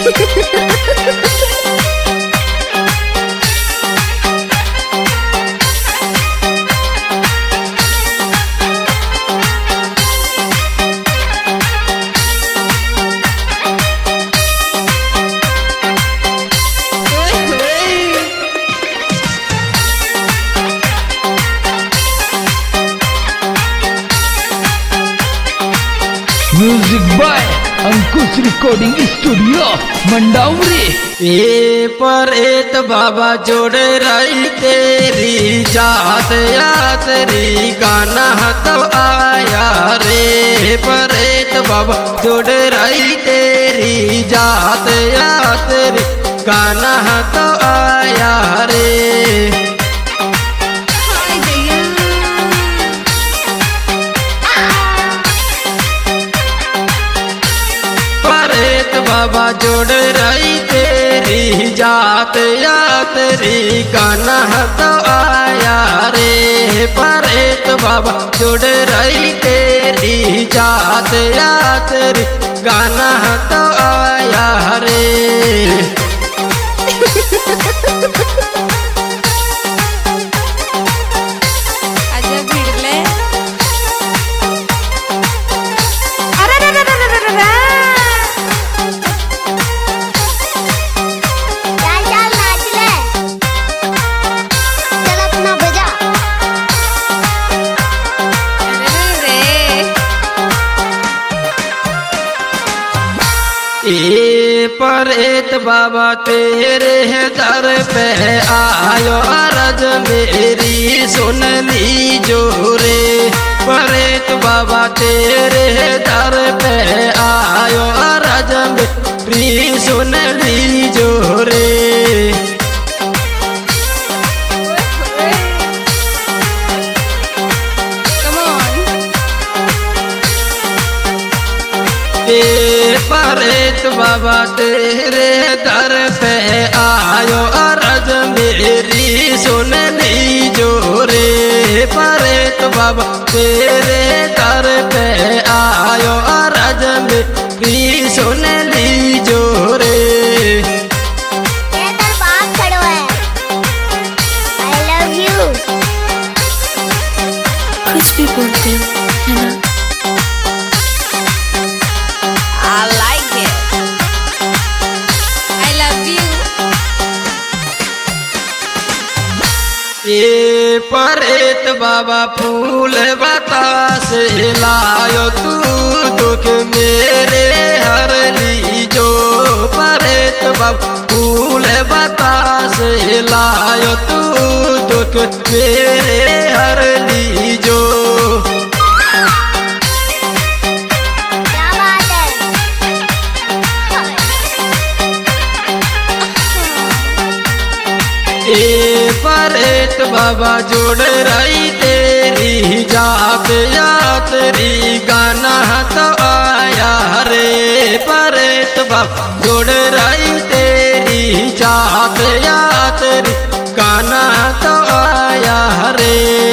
Music by Ankush recording studio Mandauri. ए पर एत बाबा जोड़ रही तेरी जात या तेरी गाना तो आया रे। पर एत बाबा जोड़ रही तेरी जात या तेरी गाना तो आया रे। बाबा जोड़ रही तेरी जात या तेरी गाना तो आया रे। पर एक बाबा जोड़ रही तेरी जात या तेरी गाना तो आया रे। ए पर एत बाबा तेरे दर पे आयो अरज मेरी सुन लीजो रे। पर एत बाबा तेरे दर पे आयो अरज मेरी सुन लीजो रे। परेत बाबा तेरे दर पे आयो अरज मेरी सुन लीजो रे। परेत बाबा तेरे दर पे आयो अरज मेरी सुन लीजो रे। कुछ भी बोलते हो है ना। ए परेत बाबा फूल बतास लायो तू दुख मेरे हर लीजो। परेत बाबा फूल बतास लायो तू दुख मेरे हर लीजो। ए परेत बाबा जोड़ रही तेरी जात या तेरी गाना तो आया रे। परेत बाबा जोड़ रही तेरी जात या तेरी गाना तो आया रे।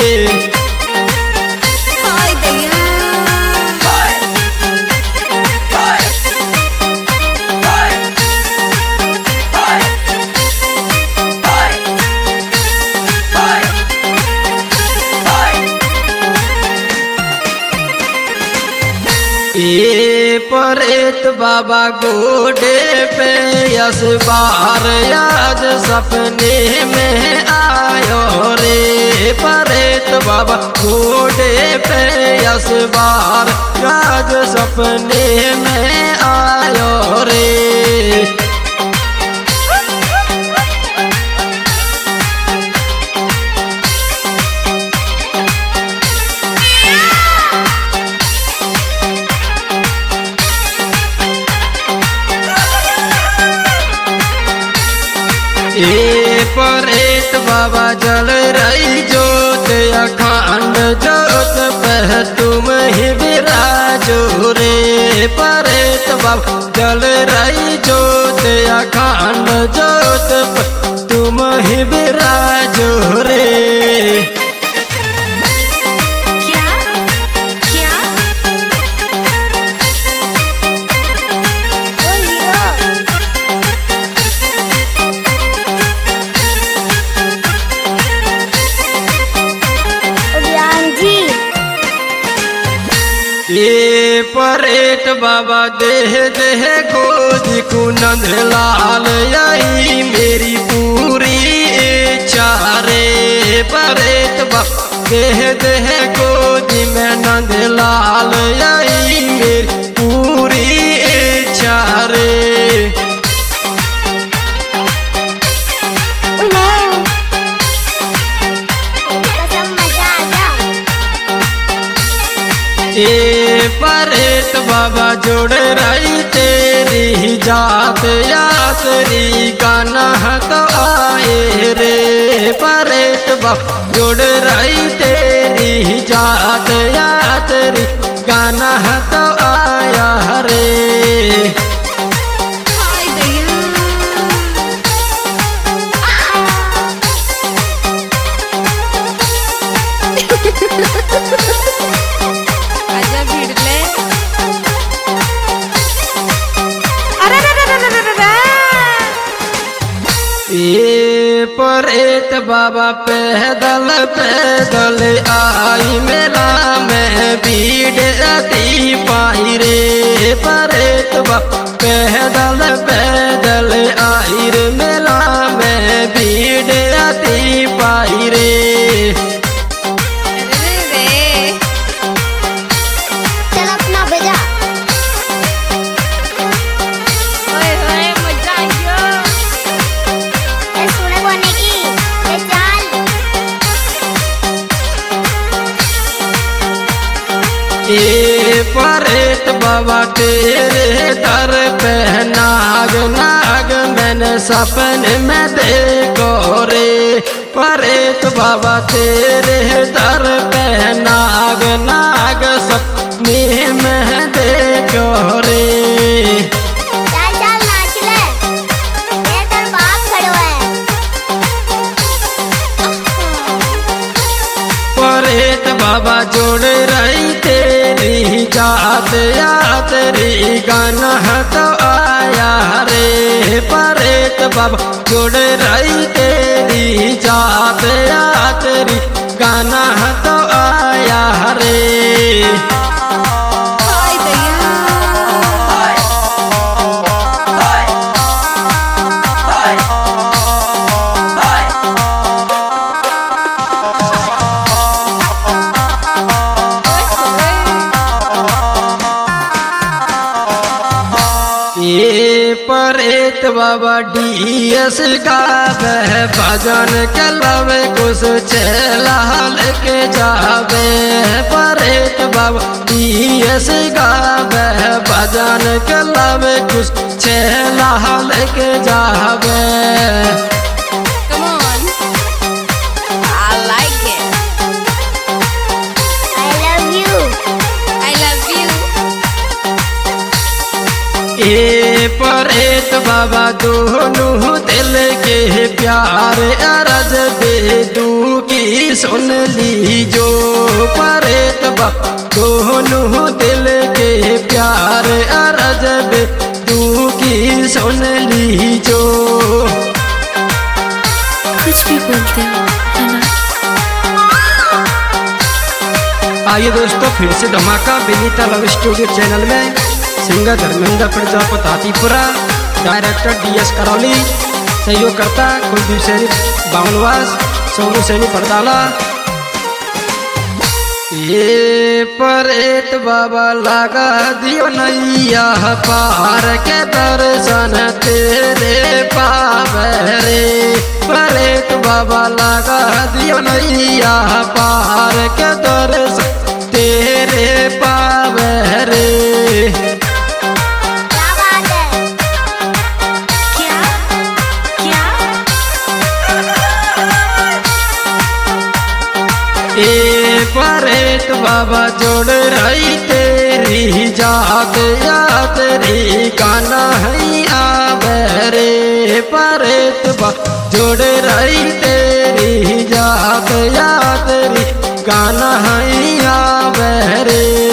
ए परेत बाबा गोडे पे यस बार याद सपने में आयो रे। परेत बाबा गोडे पे यस बार याद सपने में आयो रे। ए परेत बाबा जल रही जोत अखंड जोत पे तुम ही विराजो रे। परेत बाबा जल रही जोत अखंड जोत पे तुम ही विराजो रे। ये परेत बाबा देह देह गोद कुनंद लाल यही मेरी पूरी इच्छा रे। परेत बाबा देह देह गोद में नंद लाल यही मेरी पूरी इच्छा रे। ये परेत बाबा जोड़ रही तेरी जात यात्री गाना तो आए रे। परेत बाबा जोड़ रही तेरी जात यात्री गाना तो आया रे। ये परेत बाबा पैदल पैदल आई मेला में भीड़ अति पाई रे। परेत बाबा पैदल पैदल आई रे मेला में भीड़ अति पाई रे। ये परेत बाबा तेरे दर पे नाग नाग मैंने सपने में देखो रे। परेत बाबा तेरे दर पे नाग नाग सपने में देखो रे। परेत बाबा जोड़ रही तेरी जात यात्री गाना तो आया रे। परेत बाबा जोड़ रही तेरी जात यात्री गाना तो आया रे। ये परेत बाबा डीएस गावे भजन कलवे कुछ चेला लेके जावे। परेत बाबा डीएस गावे भजन कलवे कुछ चेला लेके जावे। Come on. I like it. I love you. I love you. ये परेत बाबा दोनों दिल के प्यार अरज दे दू की सुन ली जो। परेत बाबा दोनों दिल के प्यार अरज दे दू की सुन ली जो। कुछ भी बोलते हो है ना। आइए दोस्तों फिर से धमाका विनीता लव स्टूडियो चैनल में singer Dharmendra Prajapati Hathipura, director DS Karauli, सहयोगकर्ता कुलदीप सैनी बावनवास, सोनू सैनी परदाला। ये परेत बाबा लगा दियो नैया पार के दर्शन तेरे पावे रे। परेत बाबा लगा दियो नैया पार के दर्शन तेरे पावे रे। ये परेत बाबा जोड़ रही तेरी जात यात्री गाना है आवे रे। परेत बाबा जोड़ रही तेरी जात यात्री गाना है आवे रे।